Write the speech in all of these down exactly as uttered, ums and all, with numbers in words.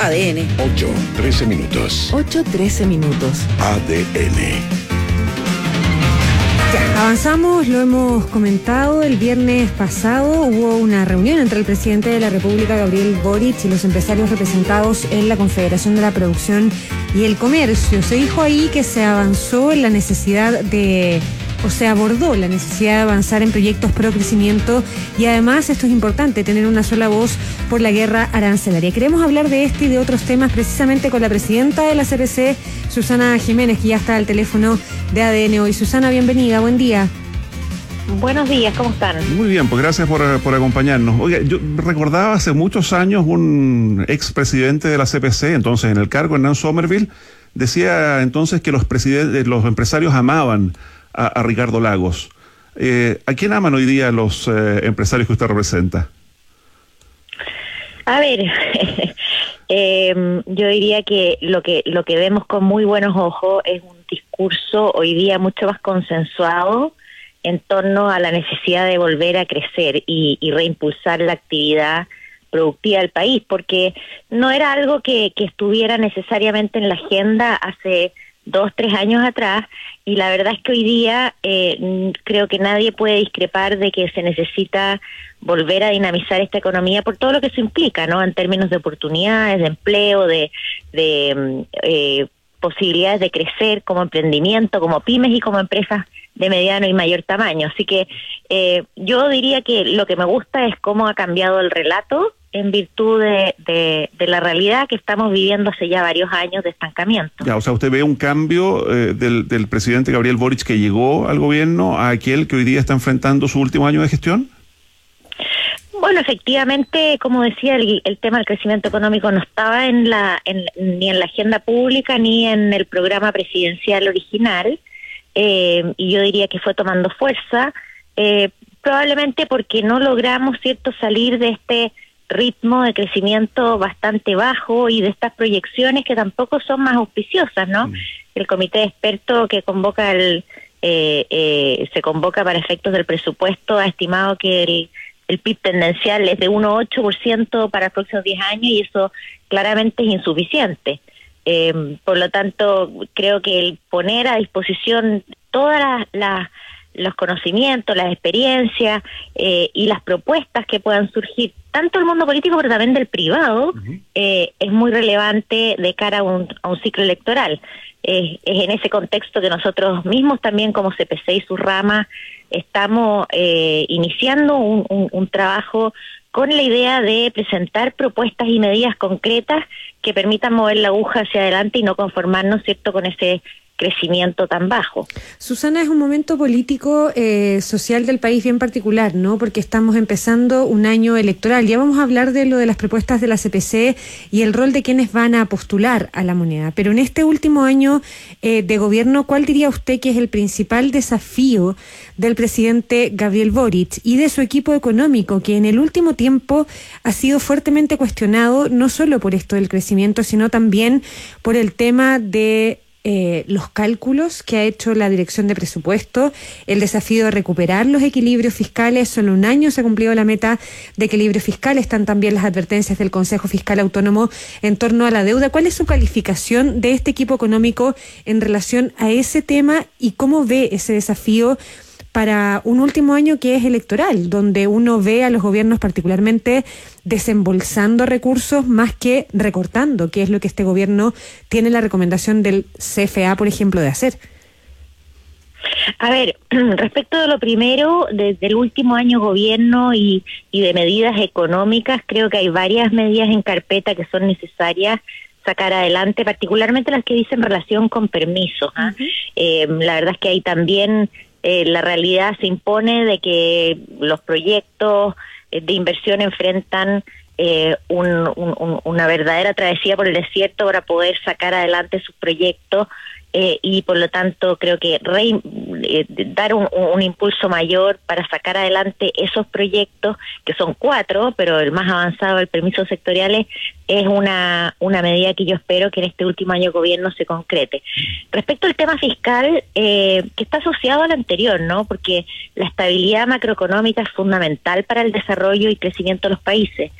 A D N. ocho, trece minutos. ocho, trece minutos. A D N. Ya, avanzamos, lo hemos comentado, el viernes pasado hubo una reunión entre el presidente de la República, Gabriel Boric, y los empresarios representados en la Confederación de la Producción y el Comercio. Se dijo ahí que se avanzó en la necesidad de... o se abordó la necesidad de avanzar en proyectos pro crecimiento y además, esto es importante, tener una sola voz por la guerra arancelaria. Queremos hablar de este y de otros temas precisamente con la presidenta de la C P C, Susana Jiménez, que ya está al teléfono de A D N hoy. Susana, bienvenida, buen día. Buenos días, ¿cómo están? Muy bien, pues gracias por, por acompañarnos. Oiga, yo recordaba hace muchos años un expresidente de la C P C, entonces en el cargo, Hernán Sommerville, decía entonces que los presidentes, los empresarios amaban A, a Ricardo Lagos. Eh, ¿A quién aman hoy día los eh, empresarios que usted representa? A ver, eh, yo diría que lo que lo que vemos con muy buenos ojos es un discurso hoy día mucho más consensuado en torno a la necesidad de volver a crecer y, y reimpulsar la actividad productiva del país, porque no era algo que, que estuviera necesariamente en la agenda hace dos, tres años atrás, y la verdad es que hoy día eh, creo que nadie puede discrepar de que se necesita volver a dinamizar esta economía por todo lo que eso implica, ¿no? En términos de oportunidades, de empleo, de, de eh, posibilidades de crecer como emprendimiento, como pymes y como empresas de mediano y mayor tamaño. Así que eh, yo diría que lo que me gusta es cómo ha cambiado el relato en virtud de, de, de la realidad que estamos viviendo hace ya varios años de estancamiento. Ya, o sea, ¿usted ve un cambio eh, del, del presidente Gabriel Boric que llegó al gobierno a aquel que hoy día está enfrentando su último año de gestión? Bueno, efectivamente, como decía, el, el tema del crecimiento económico no estaba en la en, ni en la agenda pública ni en el programa presidencial original, eh, y yo diría que fue tomando fuerza, eh, probablemente porque no logramos, cierto, salir de este ritmo de crecimiento bastante bajo y de estas proyecciones que tampoco son más auspiciosas, ¿no? Mm. El comité de expertos que convoca el eh, eh, se convoca para efectos del presupuesto ha estimado que el, el P I B tendencial es de uno coma ocho por ciento para los próximos diez años y eso claramente es insuficiente. Eh, por lo tanto, creo que el poner a disposición todas las, las los conocimientos, las experiencias eh, y las propuestas que puedan surgir, tanto del mundo político pero también del privado, uh-huh. eh, es muy relevante de cara a un, a un ciclo electoral. Eh, es en ese contexto que nosotros mismos también como C P C y sus ramas estamos eh, iniciando un, un, un trabajo con la idea de presentar propuestas y medidas concretas que permitan mover la aguja hacia adelante y no conformarnos, ¿cierto?, con ese crecimiento tan bajo. Susana, es un momento político, eh, social del país bien particular, ¿no? Porque estamos empezando un año electoral. Ya vamos a hablar de lo de las propuestas de la C P C y el rol de quienes van a postular a la moneda. Pero en este último año eh, de gobierno, ¿cuál diría usted que es el principal desafío del presidente Gabriel Boric y de su equipo económico, que en el último tiempo ha sido fuertemente cuestionado, no solo por esto del crecimiento, sino también por el tema de Eh, los cálculos que ha hecho la Dirección de Presupuesto, el desafío de recuperar los equilibrios fiscales? Solo un año se ha cumplido la meta de equilibrio fiscal, están también las advertencias del Consejo Fiscal Autónomo en torno a la deuda. ¿Cuál es su calificación de este equipo económico en relación a ese tema y cómo ve ese desafío para un último año que es electoral, donde uno ve a los gobiernos particularmente desembolsando recursos más que recortando, que es lo que este gobierno tiene la recomendación del C F A, por ejemplo, de hacer? A ver, respecto de lo primero, desde el último año gobierno y, y de medidas económicas, creo que hay varias medidas en carpeta que son necesarias sacar adelante, particularmente las que dicen relación con permisos, ¿eh? Uh-huh. Eh, la verdad es que hay también... Eh, la realidad se impone de que los proyectos eh, de inversión enfrentan eh, un, un, una verdadera travesía por el desierto para poder sacar adelante sus proyectos eh, y por lo tanto creo que re, eh, dar un, un impulso mayor para sacar adelante esos proyectos, que son cuatro, pero el más avanzado, el permiso sectoriales, es una, una medida que yo espero que en este último año de gobierno se concrete. Respecto al tema fiscal, eh, que está asociado al anterior, ¿no? Porque la estabilidad macroeconómica es fundamental para el desarrollo y crecimiento de los países.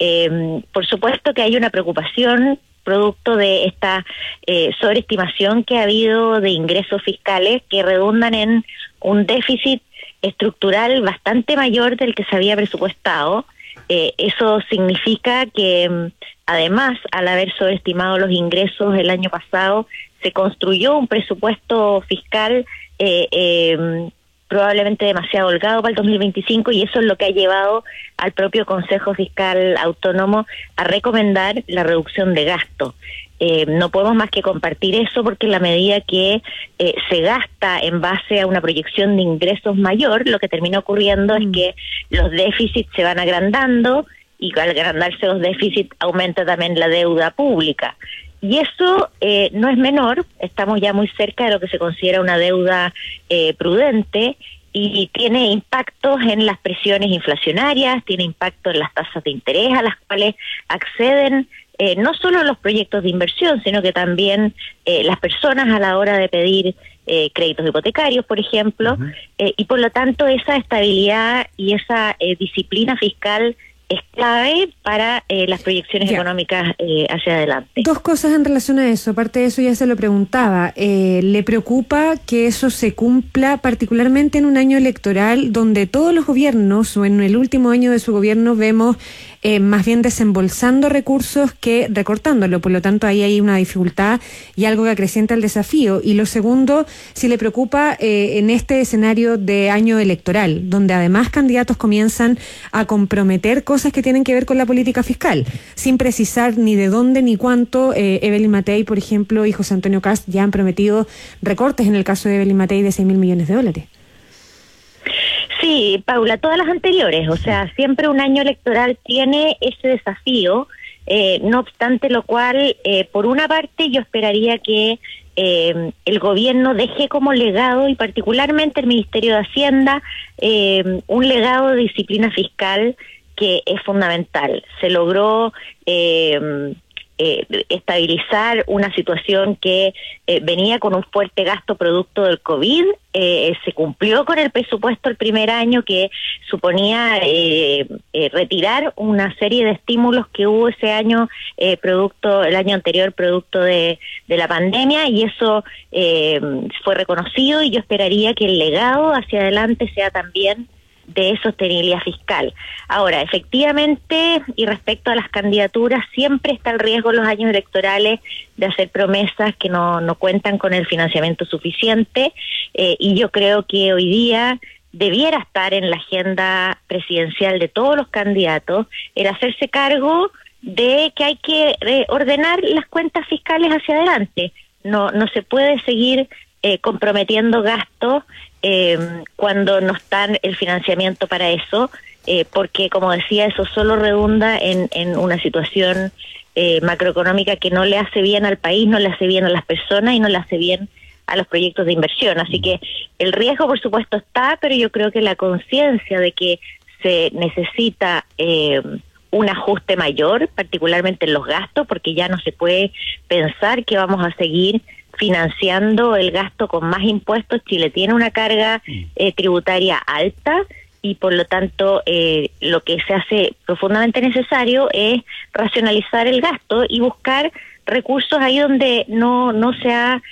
Eh, por supuesto que hay una preocupación producto de esta eh, sobreestimación que ha habido de ingresos fiscales que redundan en un déficit estructural bastante mayor del que se había presupuestado. Eh, eso significa que, además, al haber sobreestimado los ingresos el año pasado, se construyó un presupuesto fiscal eh, eh, probablemente demasiado holgado para el dos mil veinticinco, y eso es lo que ha llevado al propio Consejo Fiscal Autónomo a recomendar la reducción de gasto. Eh, no podemos más que compartir eso, porque en la medida que eh, se gasta en base a una proyección de ingresos mayor, lo que termina ocurriendo mm. es que los déficits se van agrandando, y al agrandarse los déficits aumenta también la deuda pública. Y eso eh, no es menor, estamos ya muy cerca de lo que se considera una deuda eh, prudente, y tiene impactos en las presiones inflacionarias, tiene impacto en las tasas de interés a las cuales acceden eh, no solo los proyectos de inversión, sino que también eh, las personas a la hora de pedir eh, créditos hipotecarios, por ejemplo, uh-huh. eh, y por lo tanto esa estabilidad y esa eh, disciplina fiscal es clave para eh, las proyecciones ya. económicas eh, hacia adelante. Dos cosas en relación a eso. Aparte de eso, ya se lo preguntaba. Eh, ¿Le preocupa que eso se cumpla particularmente en un año electoral donde todos los gobiernos, o en el último año de su gobierno, vemos eh, más bien desembolsando recursos que recortándolo? Por lo tanto, ahí hay una dificultad y algo que acrecienta el desafío. Y lo segundo, si le preocupa eh, en este escenario de año electoral, donde además candidatos comienzan a comprometer cosas que tienen que ver con la política fiscal, sin precisar ni de dónde ni cuánto. eh, Evelyn Matei, por ejemplo, y José Antonio Kast ya han prometido recortes, en el caso de Evelyn Matei, de seis mil millones de dólares. Sí, Paula, todas las anteriores, o sea, siempre un año electoral tiene ese desafío, eh, no obstante lo cual, eh, por una parte yo esperaría que eh, el gobierno deje como legado, y particularmente el Ministerio de Hacienda, eh, un legado de disciplina fiscal que es fundamental. Se logró eh, eh, estabilizar una situación que eh, venía con un fuerte gasto producto del COVID. Eh, se cumplió con el presupuesto el primer año, que suponía eh, eh, retirar una serie de estímulos que hubo ese año, eh, producto el año anterior, producto de, de la pandemia, y eso eh, fue reconocido, y yo esperaría que el legado hacia adelante sea también de sostenibilidad fiscal. Ahora, efectivamente, y respecto a las candidaturas, siempre está el riesgo en los años electorales de hacer promesas que no, no cuentan con el financiamiento suficiente, eh, y yo creo que hoy día debiera estar en la agenda presidencial de todos los candidatos el hacerse cargo de que hay que eh, ordenar las cuentas fiscales hacia adelante. No, no se puede seguir eh, comprometiendo gastos Eh, cuando no está el financiamiento para eso, eh, porque, como decía, eso solo redunda en, en una situación eh, macroeconómica que no le hace bien al país, no le hace bien a las personas y no le hace bien a los proyectos de inversión. Así que el riesgo, por supuesto, está, pero yo creo que la conciencia de que se necesita eh, un ajuste mayor, particularmente en los gastos, porque ya no se puede pensar que vamos a seguir financiando el gasto con más impuestos. Chile tiene una carga eh, tributaria alta, y por lo tanto eh, lo que se hace profundamente necesario es racionalizar el gasto y buscar recursos ahí donde no, no se ha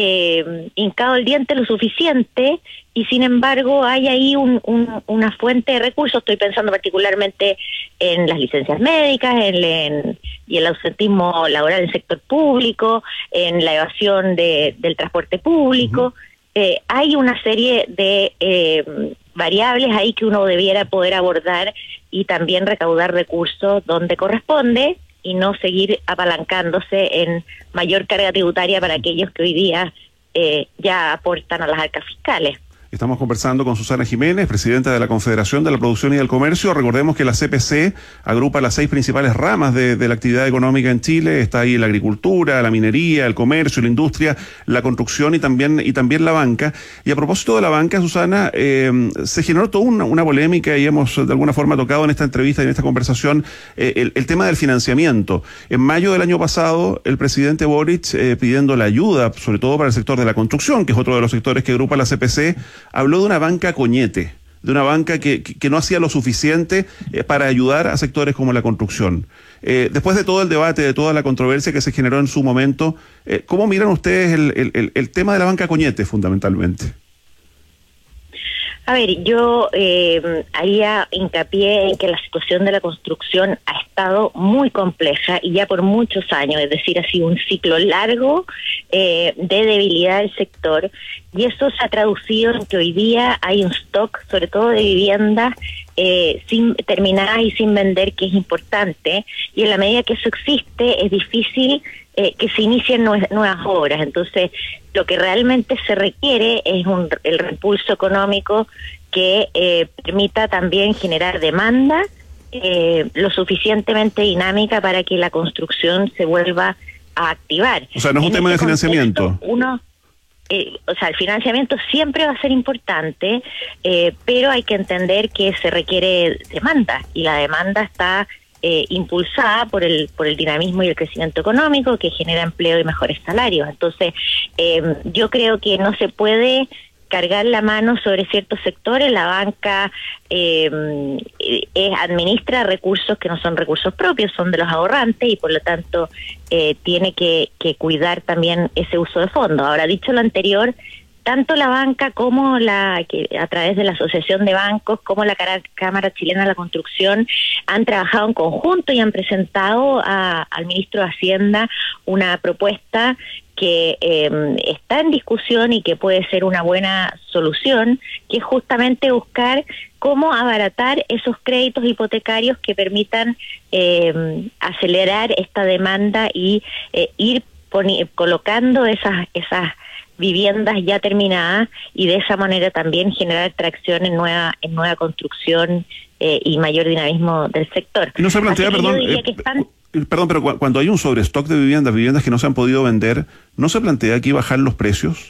eh, hincado el diente lo suficiente, y sin embargo hay ahí un, un, una fuente de recursos. Estoy pensando particularmente en las licencias médicas, en, en y el ausentismo laboral en el sector público, en la evasión de, del transporte público. Uh-huh. Eh, hay una serie de eh, variables ahí que uno debiera poder abordar y también recaudar recursos donde corresponde, y no seguir apalancándose en mayor carga tributaria para aquellos que hoy día eh, ya aportan a las arcas fiscales. Estamos conversando con Susana Jiménez, presidenta de la Confederación de la Producción y del Comercio. Recordemos que la C P C agrupa las seis principales ramas de, de la actividad económica en Chile. Está ahí la agricultura, la minería, el comercio, la industria, la construcción y también y también la banca. Y a propósito de la banca, Susana, eh, se generó toda una, una polémica, y hemos de alguna forma tocado en esta entrevista y en esta conversación eh, el, el tema del financiamiento. En mayo del año pasado, el presidente Boric, eh, pidiendo la ayuda, sobre todo para el sector de la construcción, que es otro de los sectores que agrupa la C P C, habló de una banca coñete, de una banca que, que, que no hacía lo suficiente eh, para ayudar a sectores como la construcción. Eh, después de todo el debate, de toda la controversia que se generó en su momento, eh, ¿cómo miran ustedes el, el, el tema de la banca Coñete fundamentalmente? A ver, yo eh, haría hincapié en que la situación de la construcción ha estado muy compleja y ya por muchos años, es decir, ha sido un ciclo largo eh, de debilidad del sector, y eso se ha traducido en que hoy día hay un stock, sobre todo de viviendas eh, sin terminadas y sin vender, que es importante, y en la medida que eso existe es difícil Eh, que se inicien nue- nuevas obras. Entonces, lo que realmente se requiere es un, el repulso económico que eh, permita también generar demanda eh, lo suficientemente dinámica para que la construcción se vuelva a activar. O sea, no es un En tema este de financiamiento. contexto, Uno, eh, o sea, el financiamiento siempre va a ser importante, eh, pero hay que entender que se requiere demanda, y la demanda está Eh, impulsada por el por el dinamismo y el crecimiento económico que genera empleo y mejores salarios. Entonces, eh, yo creo que no se puede cargar la mano sobre ciertos sectores. La banca eh, eh, administra recursos que no son recursos propios, son de los ahorrantes, y por lo tanto eh, tiene que, que cuidar también ese uso de fondos. Ahora, dicho lo anterior, tanto la banca como la que a través de la Asociación de Bancos como la Cámara Chilena de la Construcción han trabajado en conjunto y han presentado a, al ministro de Hacienda una propuesta que eh, está en discusión y que puede ser una buena solución, que es justamente buscar cómo abaratar esos créditos hipotecarios que permitan eh, acelerar esta demanda y eh, ir poni- colocando esas esas viviendas ya terminadas, y de esa manera también generar tracción en nueva en nueva construcción eh, y mayor dinamismo del sector. Y no se plantea, perdón, eh, están... perdón, pero cu- cuando hay un sobrestock de viviendas, viviendas que no se han podido vender, ¿no se plantea aquí bajar los precios?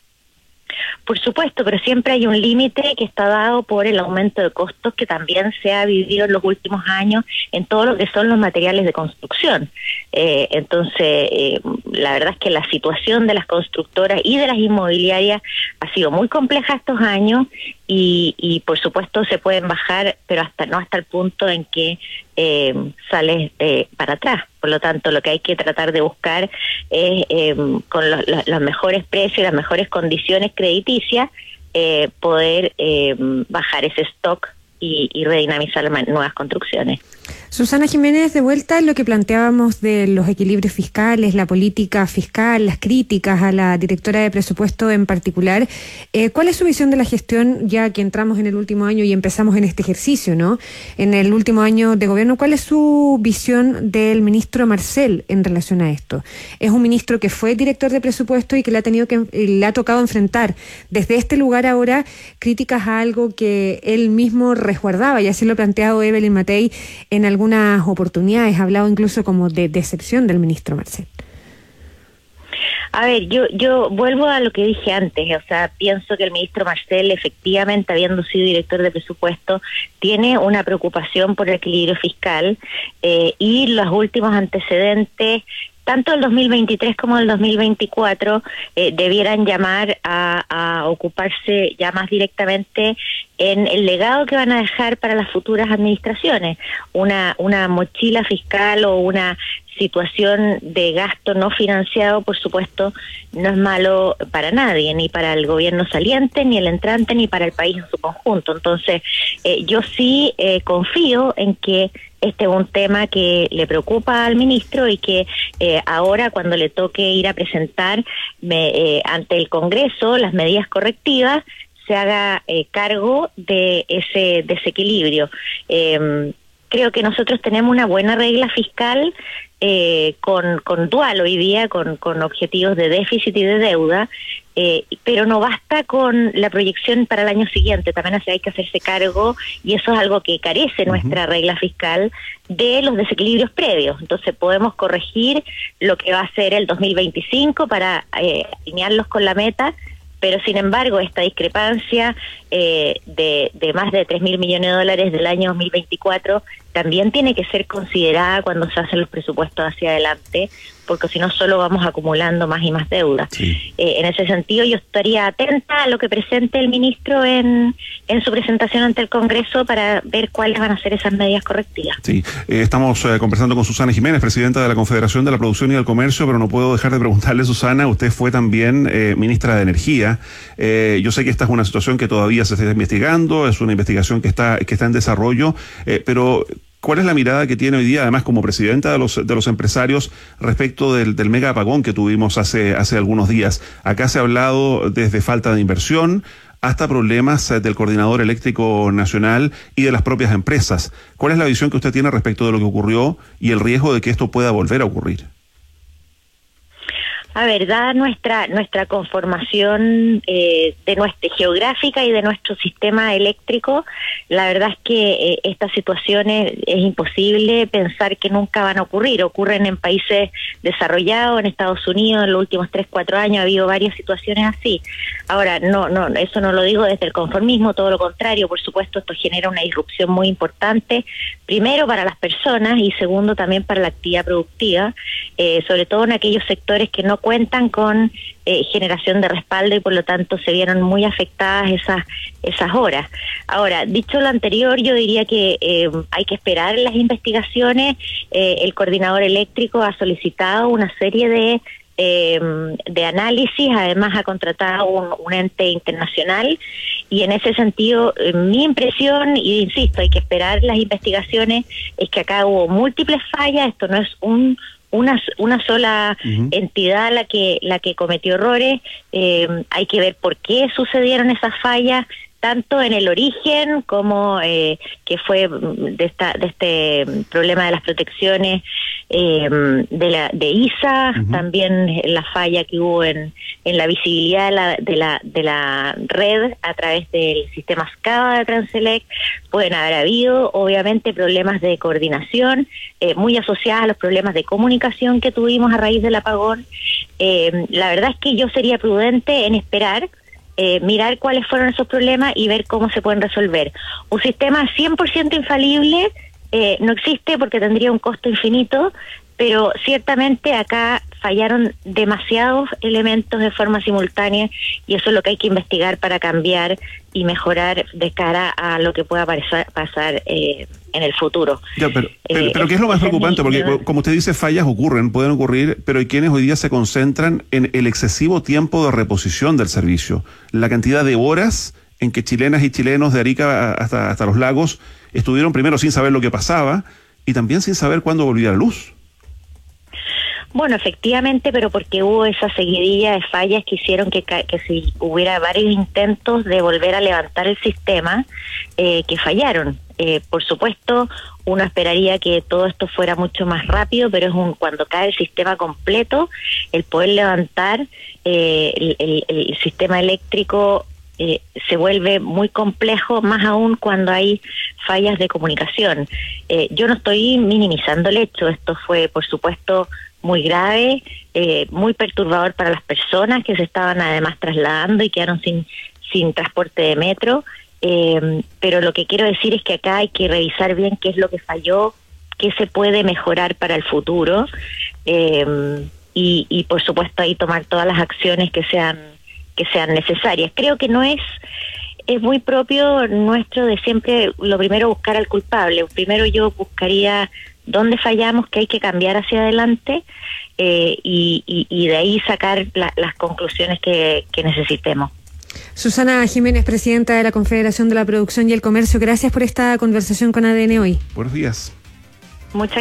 Por supuesto, pero siempre hay un límite que está dado por el aumento de costos que también se ha vivido en los últimos años en todo lo que son los materiales de construcción. Eh, entonces, eh, la verdad es que la situación de las constructoras y de las inmobiliarias ha sido muy compleja estos años, y, y por supuesto se pueden bajar, pero hasta no hasta el punto en que eh, sales eh, para atrás. Por lo tanto, lo que hay que tratar de buscar es eh, con los, los, los mejores precios y las mejores condiciones crediticias eh, poder eh, bajar ese stock y, y redinamizar nuevas construcciones. Susana Jiménez, de vuelta a lo que planteábamos de los equilibrios fiscales, la política fiscal, las críticas a la directora de presupuesto en particular, eh, ¿cuál es su visión de la gestión, ya que entramos en el último año y empezamos en este ejercicio, ¿no? En el último año de gobierno, ¿cuál es su visión del ministro Marcel en relación a esto? Es un ministro que fue director de presupuesto y que le ha tenido que le ha tocado enfrentar desde este lugar ahora críticas a algo que él mismo resguardaba, y así lo ha planteado Evelyn Matei en algunas oportunidades, ha hablado incluso como de decepción del ministro Marcel. A ver, yo yo vuelvo a lo que dije antes, o sea, pienso que el ministro Marcel, efectivamente, habiendo sido director de presupuesto, tiene una preocupación por el equilibrio fiscal, eh, y los últimos antecedentes, tanto el dos mil veintitrés como el dos mil veinticuatro, eh, debieran llamar a, a ocuparse ya más directamente en el legado que van a dejar para las futuras administraciones. Una, una mochila fiscal o una situación de gasto no financiado, por supuesto, no es malo para nadie, ni para el gobierno saliente, ni el entrante, ni para el país en su conjunto. Entonces, eh, yo sí eh, confío en que este es un tema que le preocupa al ministro, y que eh, ahora, cuando le toque ir a presentar me, eh, ante el Congreso las medidas correctivas, se haga eh, cargo de ese desequilibrio. Eh, creo que nosotros tenemos una buena regla fiscal eh, con, con dual hoy día, con, con objetivos de déficit y de deuda, eh, pero no basta con la proyección para el año siguiente, también hay que hacerse cargo, y eso es algo que carece uh-huh. nuestra regla fiscal, de los desequilibrios previos. Entonces podemos corregir lo que va a ser el dos mil veinticinco para eh, alinearlos con la meta, pero sin embargo esta discrepancia eh, de, de más de tres mil millones de dólares del año dos mil veinticuatro también tiene que ser considerada cuando se hacen los presupuestos hacia adelante, porque si no solo vamos acumulando más y más deuda. Sí. Eh, en ese sentido yo estaría atenta a lo que presente el ministro en, en su presentación ante el Congreso para ver cuáles van a ser esas medidas correctivas. Sí, eh, estamos eh, conversando con Susana Jiménez, presidenta de la Confederación de la Producción y del Comercio, pero no puedo dejar de preguntarle, Susana, usted fue también eh, ministra de Energía. Eh, yo sé que esta es una situación que todavía se está investigando, es una investigación que está, que está en desarrollo, eh, pero ¿cuál es la mirada que tiene hoy día, además como presidenta de los de los empresarios, respecto del, del mega apagón que tuvimos hace, hace algunos días? Acá se ha hablado desde falta de inversión hasta problemas del Coordinador Eléctrico Nacional y de las propias empresas. ¿Cuál es la visión que usted tiene respecto de lo que ocurrió y el riesgo de que esto pueda volver a ocurrir? A ver, dada nuestra nuestra conformación eh, de nuestra geográfica y de nuestro sistema eléctrico, la verdad es que eh, estas situaciones es imposible pensar que nunca van a ocurrir. Ocurren en países desarrollados, en Estados Unidos, en los últimos tres, cuatro años ha habido varias situaciones así. Ahora, no, no, eso no lo digo desde el conformismo, todo lo contrario. Por supuesto, esto genera una disrupción muy importante, primero para las personas y segundo también para la actividad productiva, eh, sobre todo en aquellos sectores que no cuentan con eh, generación de respaldo y por lo tanto se vieron muy afectadas esas esas horas. Ahora, dicho lo anterior, yo diría que eh, hay que esperar las investigaciones. Eh, el Coordinador Eléctrico ha solicitado una serie de eh, de análisis, además ha contratado un, un ente internacional y en ese sentido eh, mi impresión, y insisto, hay que esperar las investigaciones, es que acá hubo múltiples fallas, esto no es un Una, una sola uh-huh. entidad la que la que cometió errores. Eh, hay que ver por qué sucedieron esas fallas, tanto en el origen como eh, que fue de esta de este problema de las protecciones eh, de la de I S A, uh-huh. también la falla que hubo en en la visibilidad de la de la de la red a través del sistema SCADA de Transelec. Pueden haber habido obviamente problemas de coordinación eh, muy asociados a los problemas de comunicación que tuvimos a raíz del apagón. Eh, la verdad es que yo sería prudente en esperar Eh, mirar cuáles fueron esos problemas y ver cómo se pueden resolver. Un sistema cien por ciento infalible eh, no existe porque tendría un costo infinito, pero ciertamente acá fallaron demasiados elementos de forma simultánea y eso es lo que hay que investigar para cambiar y mejorar de cara a lo que pueda pasar, pasar eh, en el futuro. Ya, pero, pero, eh, pero ¿qué es lo más preocupante? Porque como usted dice, fallas ocurren, pueden ocurrir, pero hay quienes hoy día se concentran en el excesivo tiempo de reposición del servicio, la cantidad de horas en que chilenas y chilenos de Arica hasta, hasta los lagos estuvieron primero sin saber lo que pasaba y también sin saber cuándo volvía la luz. Bueno, efectivamente, pero porque hubo esa seguidilla de fallas que hicieron que, que si hubiera varios intentos de volver a levantar el sistema, eh, que fallaron. Eh, por supuesto, uno esperaría que todo esto fuera mucho más rápido, pero es un cuando cae el sistema completo, el poder levantar eh, el, el, el sistema eléctrico eh, se vuelve muy complejo, más aún cuando hay fallas de comunicación. Eh, yo no estoy minimizando el hecho, esto fue, por supuesto, muy grave, eh, muy perturbador para las personas que se estaban además trasladando y quedaron sin sin transporte de metro, eh, pero lo que quiero decir es que acá hay que revisar bien qué es lo que falló, qué se puede mejorar para el futuro eh, y, y por supuesto ahí tomar todas las acciones que sean que sean necesarias. Creo que no es es muy propio nuestro de siempre lo primero buscar al culpable. Primero yo buscaría dónde fallamos, qué hay que cambiar hacia adelante eh, y, y, y de ahí sacar la, las conclusiones que, que necesitemos. Susana Jiménez, presidenta de la Confederación de la Producción y el Comercio, gracias por esta conversación con A D N hoy. Buenos días. Muchas